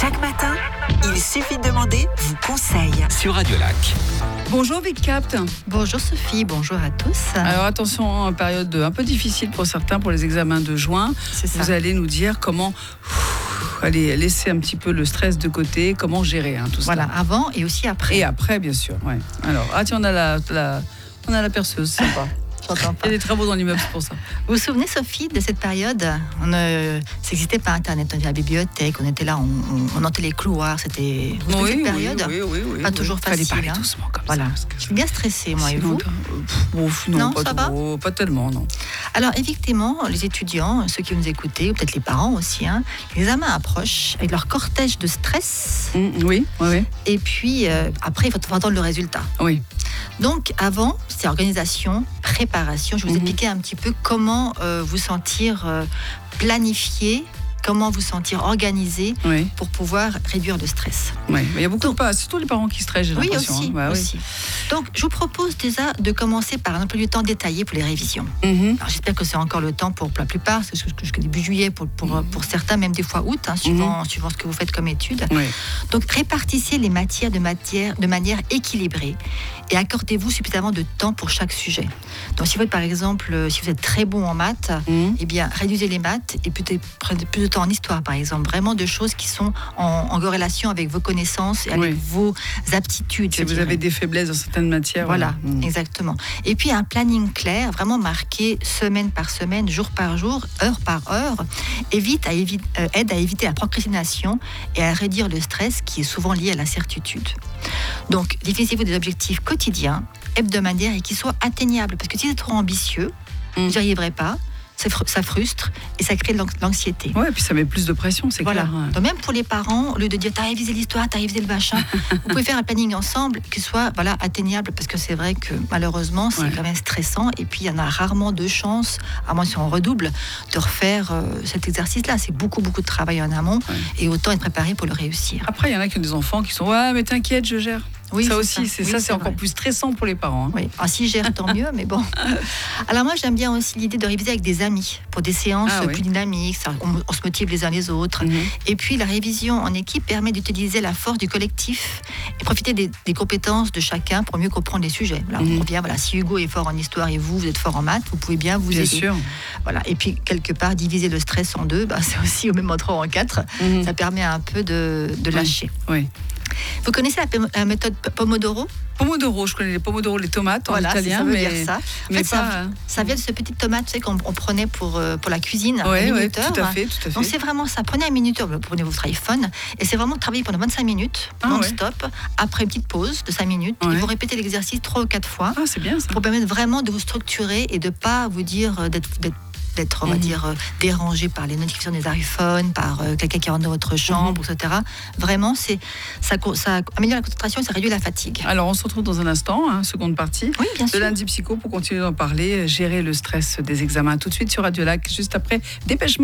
Chaque matin, il suffit de demander, vous conseille. Sur Radio Lac. Bonjour VidCapt. Bonjour Sophie, bonjour à tous. Alors attention, période un peu difficile pour certains, pour les examens de juin. C'est ça. Vous allez nous dire comment laisser un petit peu le stress de côté, comment gérer tout ça. Voilà, avant et aussi après. Et après, bien sûr. Ouais. Alors, tiens, on a la perceuse, sympa. J'entends pas. Il y a des travaux dans l'immeuble, c'est pour ça. Vous vous souvenez, Sophie, de cette période? Ça n'existait pas Internet, on était à la bibliothèque, on était là, on entendait les couloirs, c'était... Vous vous souvenez de cette période? Oui. Pas toujours facile. Fallait parler doucement comme voilà. ça. Je suis bien stressée, moi, et vous? Non, ça va pas tellement, non. Alors, effectivement, les étudiants, ceux qui nous écoutaient, ou peut-être les parents aussi, les examens approchent avec leur cortège de stress. Oui. Et puis, après, il faut attendre le résultat. Oui. Donc, avant, c'est organisation, préparation. Je vais vous expliquer un petit peu comment vous sentir planifié, comment vous sentir organisé pour pouvoir réduire le stress. Oui, mais il y a beaucoup surtout les parents qui stressent, j'ai l'impression. Aussi. Donc, je vous propose déjà de commencer par un emploi du temps détaillé pour les révisions. Alors, j'espère que c'est encore le temps pour la plupart, c'est jusqu'au début juillet pour certains, même des fois août, suivant ce que vous faites comme étude. Oui. Donc, répartissez les matières de manière équilibrée et accordez-vous suffisamment de temps pour chaque sujet. Donc, si vous êtes, par exemple, si vous êtes très bon en maths, eh bien, réduisez les maths et peut-être prenez plus de temps en histoire, par exemple. Vraiment de choses qui sont en corrélation avec vos connaissances et avec vos aptitudes. Si vous avez des faiblesses dans certaines matières. Voilà, exactement. Et puis, un planning clair, vraiment marqué semaine par semaine, jour par jour, heure par heure, aide à éviter la procrastination et à réduire le stress qui est souvent lié à l'incertitude. Donc, définissez-vous des objectifs quotidiens, hebdomadaires et qui soient atteignables. Parce que si vous êtes trop ambitieux, vous n'y arriverez pas. Ça frustre et ça crée de l'anxiété. Oui, et puis ça met plus de pression, c'est clair. Donc même pour les parents, au lieu de dire t'as révisé l'histoire, t'as révisé le machin, vous pouvez faire un planning ensemble qui soit atteignable, parce que c'est vrai que malheureusement c'est quand même stressant et puis il y en a rarement de chance, à moins si on redouble, de refaire cet exercice-là. C'est beaucoup de travail en amont et autant être préparé pour le réussir. Après, il y en a qui ont des enfants qui sont mais t'inquiète, je gère. Oui, ça aussi, c'est encore plus stressant pour les parents. Oui, s'ils gèrent, tant mieux, mais bon. Alors moi, j'aime bien aussi l'idée de réviser avec des amis pour des séances plus dynamiques. On se motive les uns les autres. Et puis, la révision en équipe permet d'utiliser la force du collectif et profiter des compétences de chacun pour mieux comprendre les sujets. Là, on revient, si Hugo est fort en histoire et vous êtes fort en maths, vous pouvez bien vous aider. Bien sûr. Voilà. Et puis, quelque part, diviser le stress en deux, c'est aussi au même en 3 ou en 4. Ça permet un peu de lâcher. Oui. Vous connaissez la méthode Pomodoro? Pomodoro, je connais les pomodoro, les tomates en italien. Ça veut dire ça. Mais ça vient de ce petit tomate qu'on prenait pour la cuisine. Oui, tout à fait. Donc c'est vraiment ça. Prenez un minuteur, prenez votre iPhone, et c'est vraiment travailler pendant 25 minutes, non-stop, après une petite pause de 5 minutes. Et vous répétez l'exercice 3 ou 4 fois. C'est bien ça. Pour permettre vraiment de vous structurer et de ne pas vous dire d'être on va dire, dérangé par les notifications des iPhones, par quelqu'un qui rentre dans votre chambre, etc. Vraiment, ça améliore la concentration et ça réduit la fatigue. Alors, on se retrouve dans un instant, seconde partie de Lundi Psycho pour continuer d'en parler, gérer le stress des examens. Tout de suite sur Radio Lac, juste après Dépêche Mode.